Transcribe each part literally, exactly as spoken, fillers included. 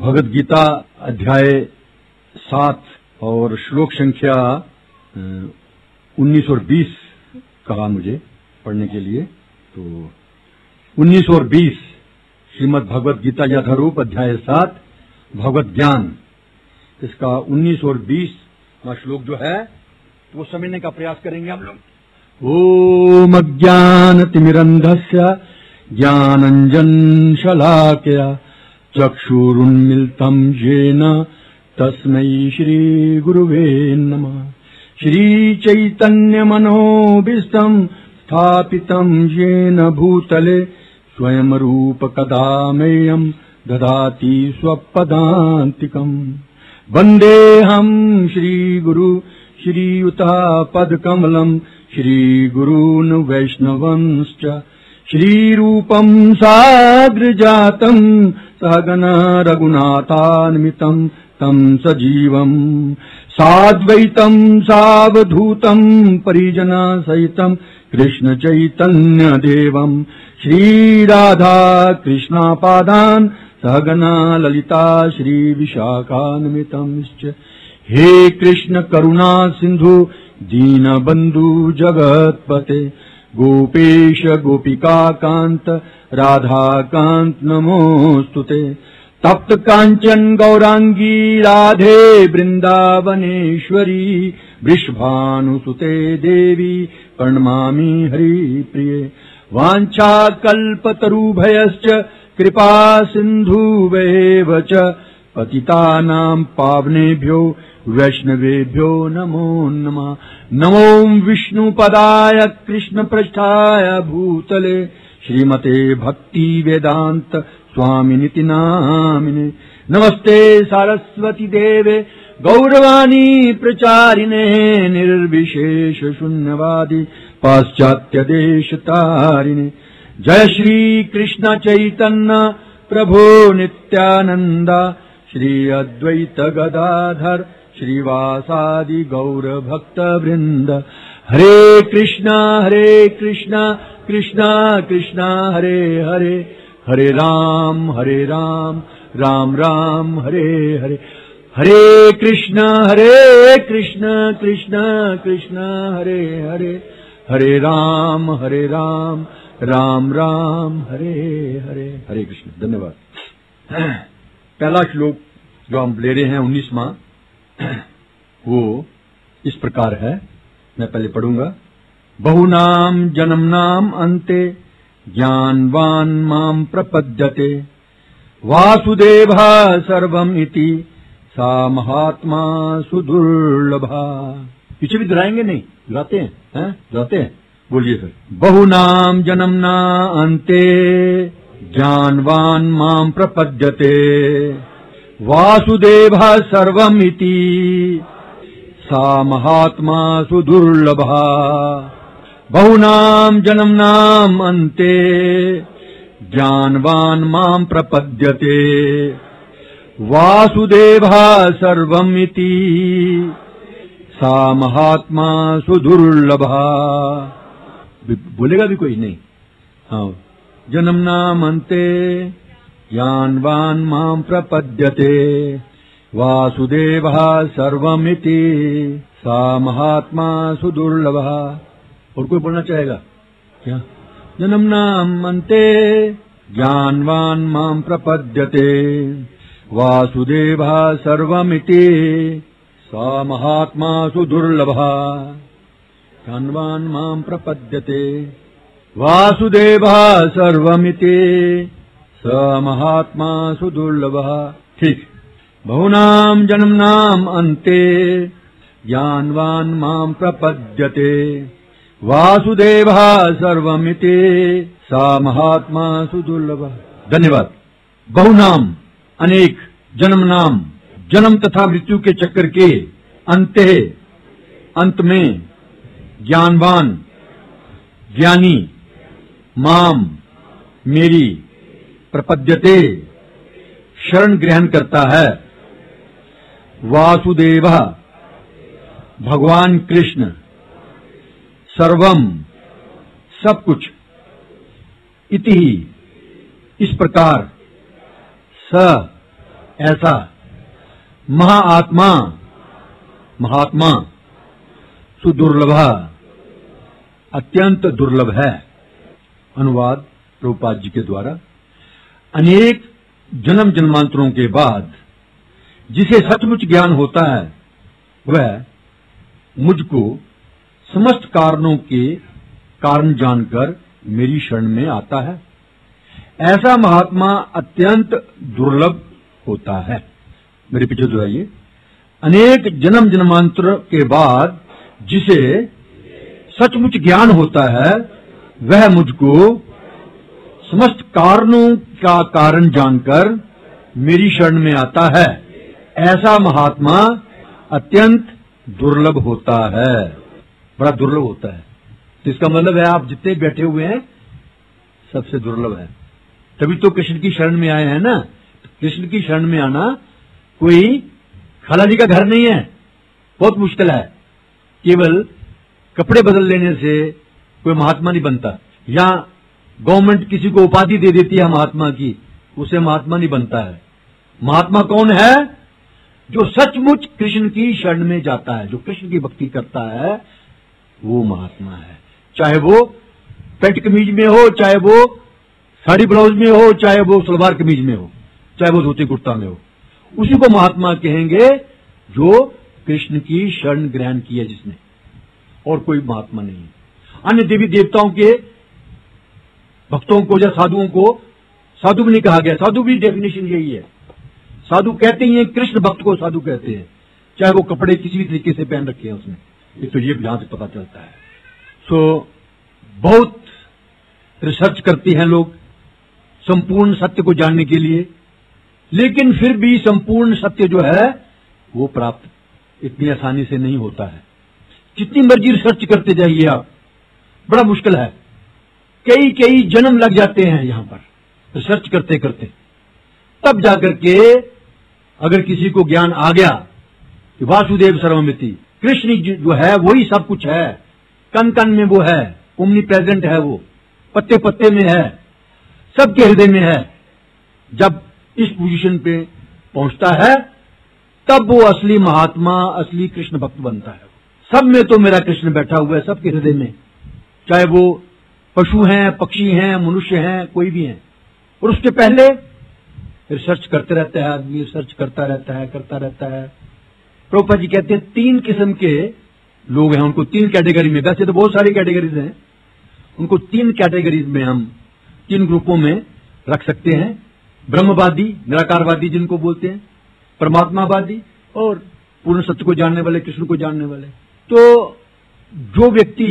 भगवद गीता अध्याय सात और श्लोक संख्या उन्नीस और बीस कहा मुझे पढ़ने के लिए। तो उन्नीस और बीस श्रीमद् भगवद गीता यथारूप अध्याय सात भगवत ज्ञान, इसका उन्नीस और बीस का श्लोक जो है वो समझने का प्रयास करेंगे हम लोग। ओम अज्ञानतिमिरन्धस्य ज्ञानञ्जन शलाकया चक्षुरुन्मिलितं येन तस्मै श्रीगुरुवे नमः। श्रीचैतन्यमनोभीष्टं स्थापितं येन भूतले स्वयं रूपकदा मह्यं ददाति स्वपदान्तिकम्। वन्देऽहं श्रीगुरु श्रीयुतापदकमलं श्रीगुरून् वैष्णवंश्च श्रीरूपं साग्रजातं सहगना रघुनाथान्वितं तं सजीवं साद्वैतं सावधूतं परिजनसहितं कृष्णचैतन्यदेवं श्रीराधा कृष्णापादान् सहगना ललिता श्रीविशाखान्वितंश्च। हे कृष्ण करुणा सिंधु दीनबंधु जगत्पते गोपेश गोपिका कांत राधा कांत नमोस्तुते। तप्त कांचन गौरांगी राधे वृंदावनेश्वरी वृषभानुसुते देवी प्रणमामि हरिप्रिये। वाञ्छा कल्पतरुभयश्च कृपा सिन्धुभ्येव च पतितानां पावनेभ्यो वैष्णवेभ्यो नमो नमः। नमो विष्णुपदाय कृष्णपृष्ठाय भूतले श्रीमते भक्ति वेदांत स्वामिनिति नामिने। नमस्ते सारस्वती देवे गौरवाणी प्रचारिणे निर्विशेष शून्यवादी पाश्चात्य देश तारिणे। जय श्री कृष्ण चैतन्य प्रभो नित्यानंद श्री अद्वैत गदाधर श्रीवासादि गौर भक्त वृंद। हरे कृष्णा हरे कृष्णा कृष्णा कृष्णा हरे हरे हरे राम हरे राम राम राम हरे हरे। हरे कृष्णा हरे कृष्णा कृष्णा कृष्णा हरे हरे हरे राम हरे राम राम राम हरे हरे। हरे कृष्ण। धन्यवाद। पहला श्लोक जो हम ले रहे हैं उन्नीसवां, वो इस प्रकार है, मैं पहले पढ़ूंगा। बहुनाम जन्मनाम अन्ते ज्ञानवान माम प्रपद्यते वासुदेवा सर्वम इति सा महात्मा सुदुर्लभा। पीछे भी दोहराएंगे? नहीं दोहराते हैं, हैं दोहराते हैं, बोलिए सर। बहुनाम जन्मना अन्ते ज्ञानवान माम प्रपद्यते वासुदेवा सर्वमिति सा महात्मा सुदुर्लभा। बहुनाम जन्मनाम अन्ते ज्ञानवान माम प्रपद्यते वासुदेवा सर्वमिति सा महात्मा सुदुर्लभा। बोलेगा भी कोई? नहीं। हाँ। जन्मनाम अन्ते ज्ञानवान माम प्रपद्यते वासुदेवा सर्वमिति सा महात्मा सुदुर्लभा। और कोई बोलना चाहेगा क्या? जन्मनाम अन्ते ज्ञानवान माम प्रपद्यते वासुदेवा सर्वमिति सा महात्मा सुदुर्लभा। ज्ञानवान माम प्रपद्यते वासुदेवा सर्वमिति स महात्मा सुदुर्लभः। ठीक। बहुनाम जन्मनाम अन्ते ज्ञानवान माम प्रपद्यते वासुदेवा सर्वमिति सा महात्मा सुदुर्लभः। धन्यवाद। बहुनाम अनेक, जन्मनाम जन्म तथा मृत्यु के चक्कर के, अंते अंत में, ज्ञानवान ज्ञानी, माम मेरी, प्रपद्यते शरण ग्रहण करता है, वासुदेवा भगवान कृष्ण, सर्वम सब कुछ, इति इस प्रकार, स ऐसा महाआत्मा महात्मा सुदुर्लभ अत्यंत दुर्लभ है। अनुवाद प्रभुपाद जी के द्वारा। अनेक जन्म जन्मांतरों के बाद जिसे सचमुच ज्ञान होता है वह मुझको समस्त कारणों के कारण जानकर मेरी शरण में आता है। ऐसा महात्मा अत्यंत दुर्लभ होता है। मेरे पीछे दोहराइए। अनेक जन्म जन्मांतर के बाद जिसे सचमुच ज्ञान होता है वह मुझको समस्त कारणों का कारण जानकर मेरी शरण में आता है। ऐसा महात्मा अत्यंत दुर्लभ होता है, बड़ा दुर्लभ होता है। तो इसका मतलब है आप जितने बैठे हुए हैं सबसे दुर्लभ है। तभी तो कृष्ण की शरण में आए हैं ना। कृष्ण की शरण में आना कोई खाला जी का घर नहीं है, बहुत मुश्किल है। केवल कपड़े बदल लेने से कोई महात्मा नहीं बनता, या गवर्नमेंट किसी को उपाधि दे देती है महात्मा की, उसे महात्मा नहीं बनता है। महात्मा कौन है? जो सचमुच कृष्ण की शरण में जाता है, जो कृष्ण की भक्ति करता है, वो महात्मा है। चाहे वो पेंट कमीज में हो, चाहे वो साड़ी ब्लाउज में हो, चाहे वो सलवार कमीज में हो, चाहे वो धोती कुर्ता में हो, उसी को महात्मा कहेंगे जो कृष्ण की शरण ग्रहण की है जिसने, और कोई महात्मा नहीं है। अन्य देवी देवताओं के भक्तों को या साधुओं को साधु भी नहीं कहा गया। साधु भी डेफिनेशन यही है। साधु कहते ही हैं, कृष्ण भक्त को साधु कहते हैं, चाहे वो कपड़े किसी भी तरीके से पहन रखे हैं उसने। ये तो ये यहां से पता चलता है। सो बहुत रिसर्च करते हैं लोग संपूर्ण सत्य को जानने के लिए, लेकिन फिर भी संपूर्ण सत्य जो है वो प्राप्त इतनी आसानी से नहीं होता है। जितनी मर्जी रिसर्च करते जाइए आप, बड़ा मुश्किल है। कई कई जन्म लग जाते हैं यहां पर रिसर्च करते करते, तब जाकर के अगर किसी को ज्ञान आ गया कि वासुदेव सर्वमिति, कृष्ण जो है वही सब कुछ है, कन कन में वो है, ओमनी प्रेजेंट है, वो पत्ते पत्ते में है, सबके हृदय में है। जब इस पोजीशन पे पहुंचता है तब वो असली महात्मा, असली कृष्ण भक्त बनता है। सब में तो मेरा कृष्ण बैठा हुआ है, सबके हृदय में, चाहे वो पशु हैं, पक्षी हैं, मनुष्य हैं, कोई भी हैं। और उसके पहले रिसर्च करते रहता है आदमी, रिसर्च करता रहता है करता रहता है। प्रभुपाद जी कहते हैं तीन किस्म के लोग हैं, उनको तीन कैटेगरी में, वैसे तो बहुत सारी कैटेगरीज हैं, उनको तीन कैटेगरीज में हम तीन ग्रुपों में रख सकते हैं। ब्रह्मवादी, निराकारवादी जिनको बोलते हैं, परमात्मावादी, और पूर्ण सत्य को जानने वाले, कृष्ण को जानने वाले। तो जो व्यक्ति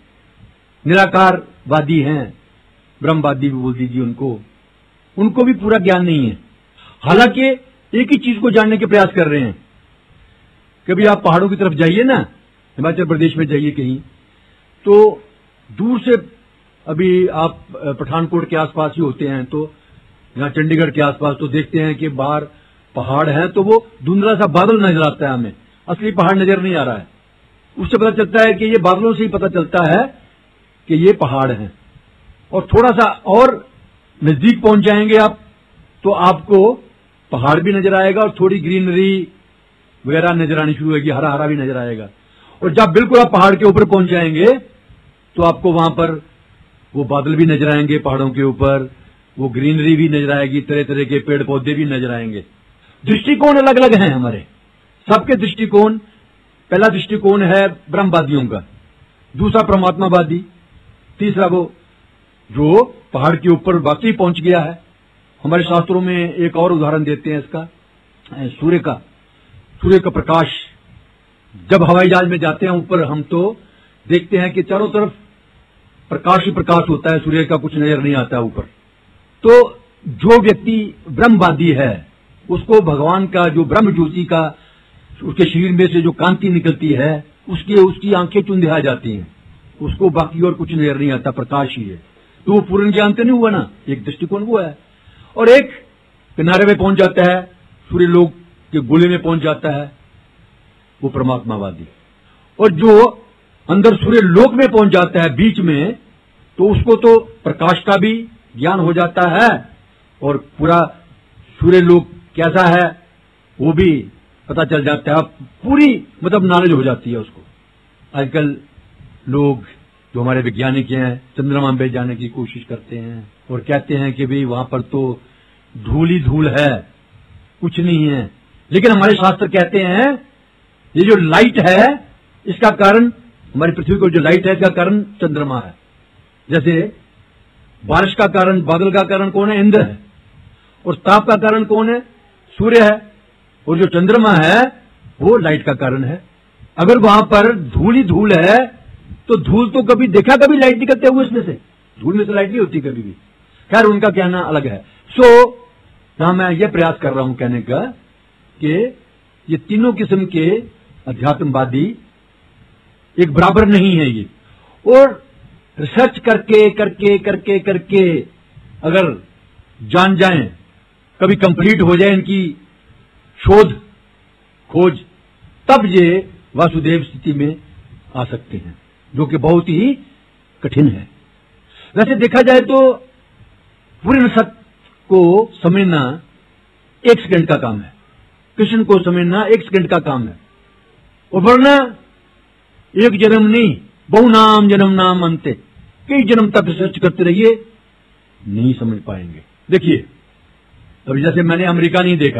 निराकारवादी हैं, ब्रह्मवादी भी बोल दीजिए उनको, उनको भी पूरा ज्ञान नहीं है। हालांकि एक ही चीज को जानने के प्रयास कर रहे हैं। कभी आप पहाड़ों की तरफ जाइए ना, हिमाचल प्रदेश में जाइए कहीं, तो दूर से, अभी आप पठानकोट के आसपास ही होते हैं, तो यहाँ चंडीगढ़ के आसपास, तो देखते हैं कि बाहर पहाड़ है, तो वो धुंधला सा बादल नजर आता है, हमें असली पहाड़ नजर नहीं आ रहा है। उससे पता चलता है कि ये बादलों से ही पता चलता है कि ये पहाड़ है। और थोड़ा सा और नजदीक पहुंच जाएंगे आप, तो आपको पहाड़ भी नजर आएगा और थोड़ी ग्रीनरी वगैरह नजर आनी शुरू होगी, हरा हरा भी नजर आएगा। और जब बिल्कुल आप पहाड़ के ऊपर पहुंच जाएंगे तो आपको वहां पर वो बादल भी नजर आएंगे, पहाड़ों के ऊपर वो ग्रीनरी भी नजर आएगी, तरह तरह के पेड़ पौधे भी नजर आएंगे। दृष्टिकोण अलग अलग हैं हमारे सबके दृष्टिकोण। पहला दृष्टिकोण है ब्रह्मवादियों का, दूसरा परमात्मावादी, तीसरा वो जो पहाड़ के ऊपर वाकई पहुंच गया है। हमारे शास्त्रों में एक और उदाहरण देते हैं इसका, सूर्य का। सूर्य का प्रकाश, जब हवाई जहाज में जाते हैं ऊपर, हम तो देखते हैं कि चारों तरफ प्रकाश ही प्रकाश होता है, सूर्य का कुछ नजर नहीं आता ऊपर। तो जो व्यक्ति ब्रह्मवादी है उसको भगवान का जो ब्रह्म ज्योति का, उसके शरीर में से जो कांति निकलती है, उसकी उसकी आंखें चुंधिया जाती हैं, उसको बाकी और कुछ नजर नहीं आता, प्रकाश ही है। तो वो पूर्ण ज्ञान तो नहीं हुआ ना, एक दृष्टिकोण वो है। और एक किनारे में पहुंच जाता है, सूर्य लोक के गोले में पहुंच जाता है, वो परमात्मावादी। और जो अंदर सूर्य लोक में पहुंच जाता है बीच में, तो उसको तो प्रकाश का भी ज्ञान हो जाता है, और पूरा सूर्य लोक कैसा है वो भी पता चल जाता है, पूरी मतलब नॉलेज हो जाती है उसको। आजकल लोग जो हमारे वैज्ञानिक हैं चंद्रमा पे जाने की कोशिश करते हैं और कहते हैं कि भाई वहां पर तो धूल ही धूल है, कुछ नहीं है। लेकिन हमारे शास्त्र कहते हैं ये जो लाइट है इसका कारण, हमारी पृथ्वी को जो लाइट है इसका कारण चंद्रमा है। जैसे बारिश का कारण, बादल का कारण कौन है? इंद्र है। और ताप का कारण कौन है? सूर्य है। और जो चंद्रमा है वो लाइट का कारण है। अगर वहां पर धूल ही धूल है तो धूल तो कभी देखा कभी लाइट निकलते हुए इसमें से? धूल में से लाइट नहीं होती कभी भी। खैर उनका कहना अलग है। सो यहां मैं ये प्रयास कर रहा हूं कहने का कि ये तीनों किस्म के अध्यात्मवादी एक बराबर नहीं है ये। और रिसर्च करके करके करके करके अगर जान जाएं, कभी कंप्लीट हो जाए इनकी शोध खोज, तब ये वासुदेव स्थिति में आ सकते हैं, जो कि बहुत ही कठिन है। वैसे देखा जाए तो पूर्ण सत्य को समझना एक सेकंड का काम है, कृष्ण को समझना एक सेकंड का काम है। और वरना एक जन्म नहीं, बहु नाम जन्म नाम अंते, कई जन्म तक रिसर्च करते रहिए, नहीं समझ पाएंगे। देखिए अभी जैसे मैंने अमेरिका नहीं देखा,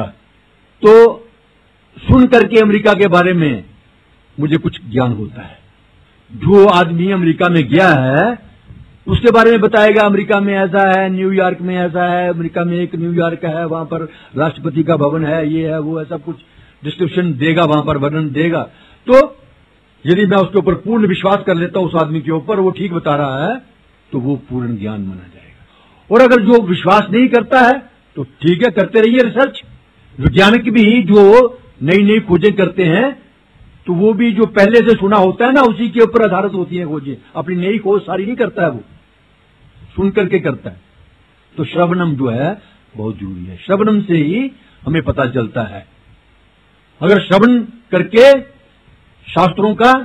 तो सुन करके अमेरिका के बारे में मुझे कुछ ज्ञान होता है। जो आदमी अमेरिका में गया है उसके बारे में बताएगा, अमेरिका में ऐसा है, न्यूयॉर्क में ऐसा है, अमेरिका में एक न्यूयॉर्क है, वहां पर राष्ट्रपति का भवन है, ये है वो है, सब कुछ डिस्क्रिप्शन देगा, वहां पर वर्णन देगा। तो यदि मैं उसके ऊपर पूर्ण विश्वास कर लेता हूं उस आदमी के ऊपर, वो ठीक बता रहा है, तो वो पूर्ण ज्ञान माना जाएगा। और अगर जो विश्वास नहीं करता है तो ठीक है, करते रहिए रिसर्च। वैज्ञानिक भी जो नई नई खोजें करते हैं तो वो भी जो पहले से सुना होता है ना, उसी के ऊपर आधारित होती है खोजें। अपनी नई खोज सारी नहीं करता है, वो सुन करके करता है। तो श्रवणम जो है बहुत जरूरी है। श्रवणम से ही हमें पता चलता है। अगर श्रवण करके शास्त्रों का,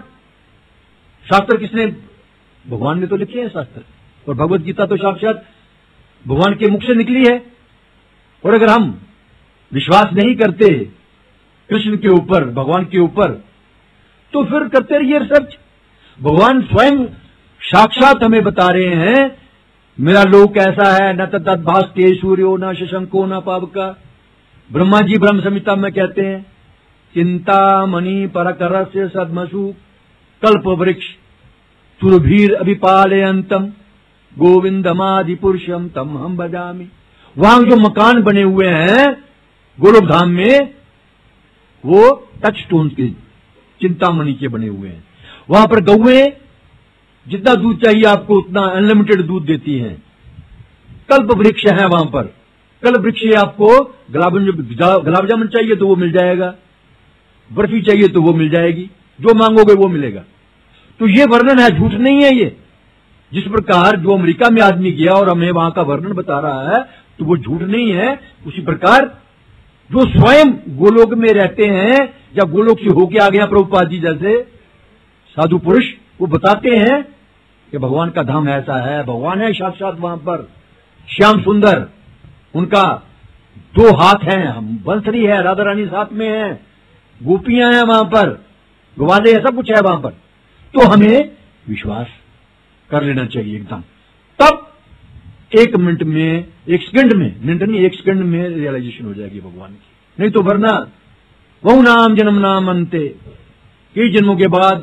शास्त्र किसने? भगवान ने तो लिखे हैं शास्त्र, और भगवत गीता तो साक्षात भगवान के मुख से निकली है। और अगर हम विश्वास नहीं करते कृष्ण के ऊपर, भगवान के ऊपर, तो फिर करते रहिए रिसर्च। भगवान स्वयं साक्षात हमें बता रहे हैं मेरा लोक ऐसा है, न तद भास्ते सूर्यो न शशंको न पावका। ब्रह्मा जी ब्रह्म संहिता में कहते हैं चिंतामणि परकरस्य सद्मसु कल्प वृक्ष सुरभीर अभिपालयंतम गोविंदमादि पुरुषम तम हम भजामि। वहां जो मकान बने हुए हैं गोलोक धाम में, वो टच स्टोन के, चिंतामणि के बने हुए हैं। वहां पर गौएं जितना दूध चाहिए आपको उतना अनलिमिटेड दूध देती हैं। कल्प वृक्ष है वहां पर। कल्प वृक्ष आपको गुलाब जामुन चाहिए तो वो मिल जाएगा, बर्फी चाहिए तो वो मिल जाएगी, जो मांगोगे वो मिलेगा। तो ये वर्णन है, झूठ नहीं है ये। जिस प्रकार जो अमेरिका में आदमी गया और हमें वहां का वर्णन बता रहा है तो वो झूठ नहीं है। उसी प्रकार जो स्वयं गोलोक में रहते हैं या गोलोक से होके आ गया प्रभुपाद जी जैसे साधु पुरुष, वो बताते हैं कि भगवान का धाम ऐसा है, भगवान है साक्षात वहां पर, श्याम सुंदर, उनका दो हाथ हैं, हम बंसरी है, राधा रानी साथ में है, गोपियां हैं वहां पर, ग्वाले है, सब कुछ है वहां पर। तो हमें विश्वास कर लेना चाहिए एकदम। तब एक मिनट में, एक सेकंड में, मिनट नहीं एक सेकंड में रियलाइजेशन हो जाएगी भगवान की। नहीं तो वरना बहु नाम जन्म नाम अंते, कई जन्मों के बाद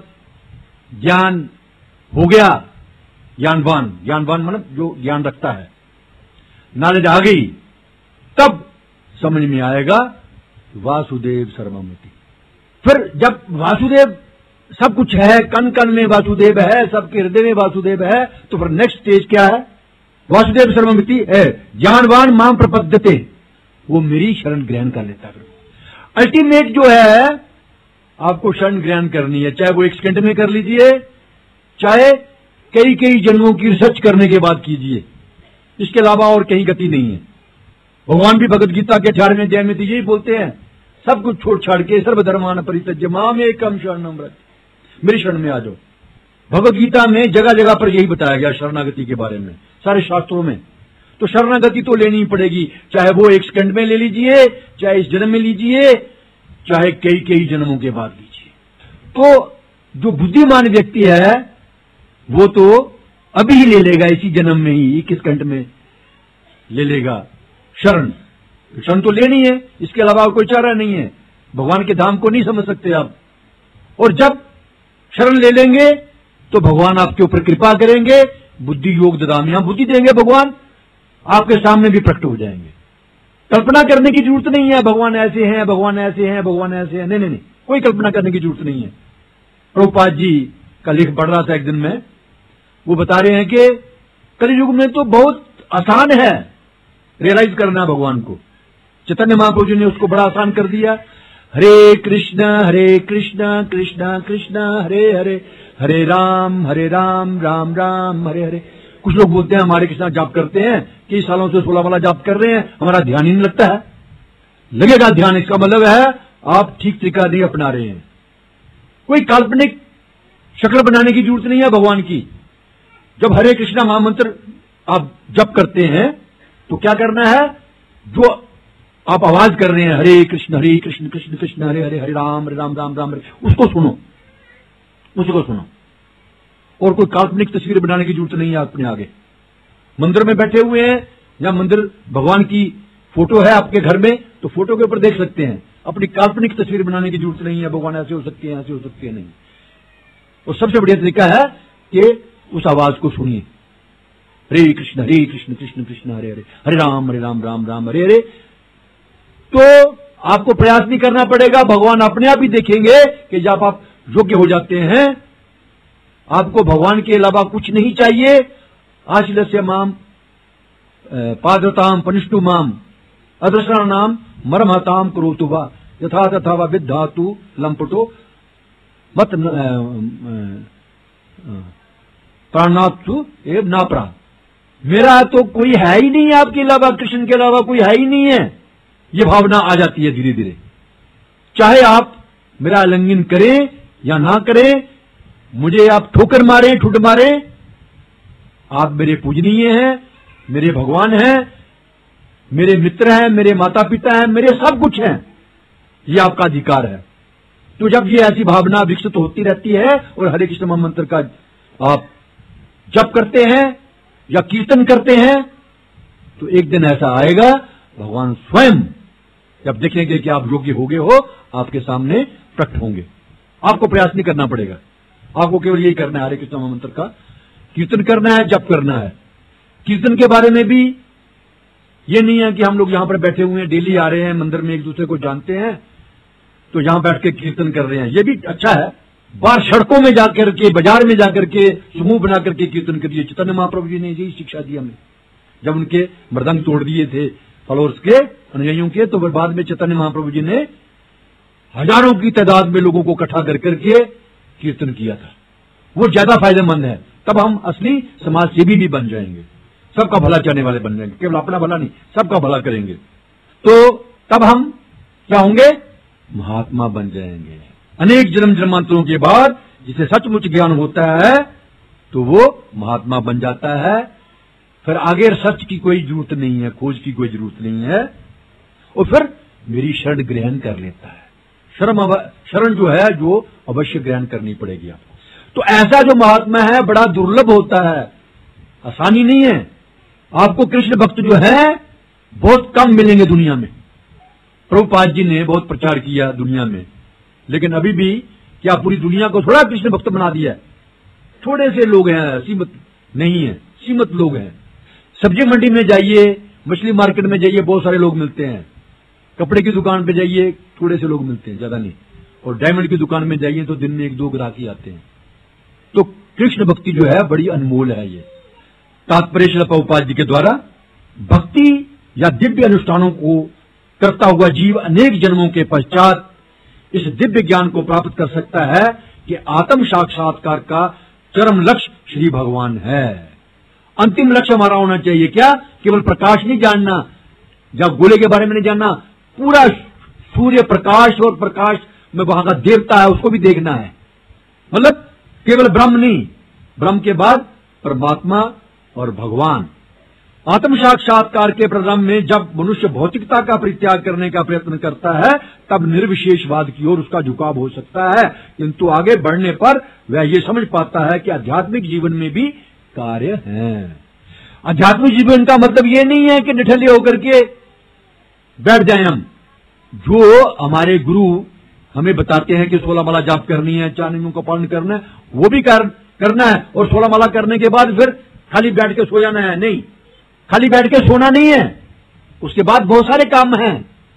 ज्ञान हो गया, ज्ञानवान, ज्ञानवान मतलब जो ज्ञान रखता है, नॉलेज आ गई, तब समझ में आएगा वासुदेव सर्वमिति। फिर जब वासुदेव सब कुछ है, कण कण में वासुदेव है, सबके हृदय में वासुदेव है, तो फिर नेक्स्ट स्टेज क्या है? वासुदेव सर्वमिति है, ज्ञानवान माम प्रपद्यते, वो मेरी शरण ग्रहण कर लेता है। अल्टीमेट जो है आपको शरण ग्रहण करनी है, चाहे वो एक सेकंड में कर लीजिए, चाहे कई कई जन्मों की रिसर्च करने के बाद कीजिए। इसके अलावा और कहीं गति नहीं है। भगवान भी भगवत गीता के अठारहवें अध्याय में तो यही बोलते हैं, सब कुछ छोड़ छाड़ के सर्वधर्मान परित्यज्य माम एकम शरणम व्रज, मेरी शरण में आ जाओ। भगवत गीता में जगह जगह पर यही बताया गया शरणागति के बारे में, सारे शास्त्रों में। तो शरणागति तो लेनी ही पड़ेगी, चाहे वो एक सेकंड में ले लीजिए, चाहे इस जन्म में लीजिए, चाहे कई कई जन्मों के बाद लीजिए। तो जो बुद्धिमान व्यक्ति है वो तो अभी ही ले लेगा, इसी जन्म में ही, इक्कीस घंटे में ले लेगा शरण। शरण तो लेनी है, इसके अलावा कोई चारा नहीं है। भगवान के धाम को नहीं समझ सकते आप। और जब शरण ले लेंगे तो भगवान आपके ऊपर कृपा करेंगे, बुद्धि योग ददामि, यहां बुद्धि देंगे भगवान, आपके सामने भी प्रकट हो जाएंगे। कल्पना करने की जरूरत नहीं है भगवान ऐसे हैं, भगवान ऐसे हैं, भगवान ऐसे हैं, नहीं नहीं नहीं, कोई कल्पना करने की जरूरत नहीं है। प्रभुपाद जी का लेख पढ़ रहा था एक दिन में, वो बता रहे हैं कि कलयुग में तो बहुत आसान है रियलाइज करना भगवान को। चैतन्य महाप्रभु जी ने उसको बड़ा आसान कर दिया। हरे कृष्ण हरे कृष्ण कृष्ण कृष्ण हरे हरे, हरे राम हरे राम राम राम हरे हरे। कुछ लोग बोलते हैं हमारे कृष्ण जाप करते हैं, कई सालों से सोलह वाला जाप कर रहे हैं, हमारा ध्यान ही नहीं लगता है। लगेगा ध्यान, इसका मतलब है आप ठीक तरीका नहीं अपना रहे हैं। कोई काल्पनिक शक्ल बनाने की जरूरत नहीं है भगवान की। जब हरे कृष्णा महामंत्र आप जप करते हैं तो क्या करना है, जो आप आवाज कर रहे हैं हरे कृष्ण हरे कृष्ण कृष्ण कृष्ण हरे हरे, हरे राम हरे राम राम राम हरे, उसको सुनो, उसको सुनो। और कोई काल्पनिक तस्वीर बनाने की जरूरत नहीं है अपने आगे। मंदिर में बैठे हुए हैं या मंदिर भगवान की फोटो है आपके घर में, तो फोटो के ऊपर देख सकते हैं। अपनी काल्पनिक तस्वीर बनाने की जरूरत नहीं है, भगवान ऐसे हो सकते हैं, ऐसे हो सकते हैं, नहीं। और सबसे बढ़िया तरीका है कि उस आवाज को सुनिए, हरे कृष्ण हरे कृष्ण कृष्ण कृष्ण हरे हरे, हरे राम हरे राम राम राम हरे हरे। तो आपको प्रयास नहीं करना पड़ेगा, भगवान अपने आप ही देखेंगे कि जब आप योग्य हो जाते हैं, आपको भगवान के अलावा कुछ नहीं चाहिए। आशीलस्य माम पादताम पनिष्टु माम अदृष्टा नाम मरमहताम करोतु वा यथा तथा वा विद्धातु लंपटो मत प्राणात्सु एवं नापरा। मेरा तो कोई है ही नहीं आपके अलावा, कृष्ण के अलावा कोई है ही नहीं है, ये भावना आ जाती है धीरे धीरे। चाहे आप मेरा उल्लंघन करें या ना करें, मुझे आप ठोकर मारे ठुट मारे, आप मेरे पूजनीय हैं, मेरे भगवान हैं, मेरे मित्र हैं, मेरे माता पिता हैं, मेरे सब कुछ हैं, ये आपका अधिकार है। तो जब ये ऐसी भावना विकसित होती रहती है और हरे कृष्ण महामंत्र का आप जप करते हैं या कीर्तन करते हैं, तो एक दिन ऐसा आएगा भगवान स्वयं जब देखेंगे कि आप योग्य हो गए हो, आपके सामने प्रकट होंगे। आपको प्रयास नहीं करना पड़ेगा, आपको केवल यही करना है, हरे कृष्ण महामंत्र का कीर्तन करना है, जप करना है। कीर्तन के बारे में भी ये नहीं है कि हम लोग यहां पर बैठे हुए हैं, डेली आ रहे हैं मंदिर में, एक दूसरे को जानते हैं, तो यहां बैठ के कीर्तन कर रहे हैं, ये भी अच्छा है। बाहर सड़कों में जाकर के, बाजार में जाकर के समूह बना करके कीर्तन करिए। चैतन्य महाप्रभु जी ने यही शिक्षा दी हमें। जब उनके मृदंग तोड़ दिए थे फॉलोअर्स के, अनुयायियों के, तो बाद में चैतन्य महाप्रभु जी ने हजारों की तादाद में लोगों को इकट्ठा कर करके कीर्तन किया था। वो ज्यादा फायदेमंद है। तब हम असली समाज सेवी भी बन जाएंगे, सबका भला चाहने वाले बन जाएंगे, केवल अपना भला नहीं, सबका भला करेंगे। तो तब हम क्या होंगे, महात्मा बन जाएंगे। अनेक जन्म जन्मांतरों के बाद जिसे सचमुच ज्ञान होता है तो वो महात्मा बन जाता है। फिर आगे सर्च की कोई जरूरत नहीं है, खोज की कोई जरूरत नहीं है, और फिर मेरी शरण ग्रहण कर लेता है। शरण शरण जो है जो अवश्य ग्रहण करनी पड़ेगी आपको। तो ऐसा जो महात्मा है बड़ा दुर्लभ होता है, आसानी नहीं है। आपको कृष्ण भक्त जो है बहुत कम मिलेंगे दुनिया में। प्रभुपाद जी ने बहुत प्रचार किया दुनिया में, लेकिन अभी भी क्या पूरी दुनिया को थोड़ा कृष्ण भक्त बना दिया है? थोड़े से लोग हैं, सीमित नहीं है, सीमित लोग हैं। सब्जी मंडी में जाइए, मछली मार्केट में जाइए, बहुत सारे लोग मिलते हैं। कपड़े की दुकान पे जाइए, थोड़े से लोग मिलते हैं, ज्यादा नहीं। और डायमंड की दुकान में जाइए तो दिन में एक दो ग्राहकी आते हैं। तो कृष्ण भक्ति जो है बड़ी अनमोल है। ये तात्पर्य श्रील प्रभुपाद जी के द्वारा भक्ति या दिव्य अनुष्ठानों को करता हुआ जीव अनेक जन्मों के पश्चात इस दिव्य ज्ञान को प्राप्त कर सकता है कि आत्म साक्षात्कार का चरम लक्ष्य श्री भगवान है। अंतिम लक्ष्य हमारा होना चाहिए क्या, केवल प्रकाश नहीं जानना, जब गोले के बारे में नहीं जानना, पूरा सूर्य प्रकाश और प्रकाश में वहां का देवता है उसको भी देखना है। मतलब केवल ब्रह्म नहीं, ब्रह्म के बाद परमात्मा और भगवान, आत्म साक्षात्कार के प्रारंभ में जब मनुष्य भौतिकता का परित्याग करने का प्रयत्न करता है तब निर्विशेषवाद की ओर उसका झुकाव हो सकता है, किंतु आगे बढ़ने पर वह ये समझ पाता है कि आध्यात्मिक जीवन में भी कार्य है। आध्यात्मिक जीवन का मतलब ये नहीं है कि निठल्ले होकर के बैठ जाए हम। जो हमारे गुरु हमें बताते हैं कि सोलह माला जाप करनी है, चार नियमों का पालन करना है, वो भी कर, करना है, और सोलह माला करने के बाद फिर खाली बैठ के सो जाना है, नहीं, खाली बैठ के सोना नहीं है, उसके बाद बहुत सारे काम हैं।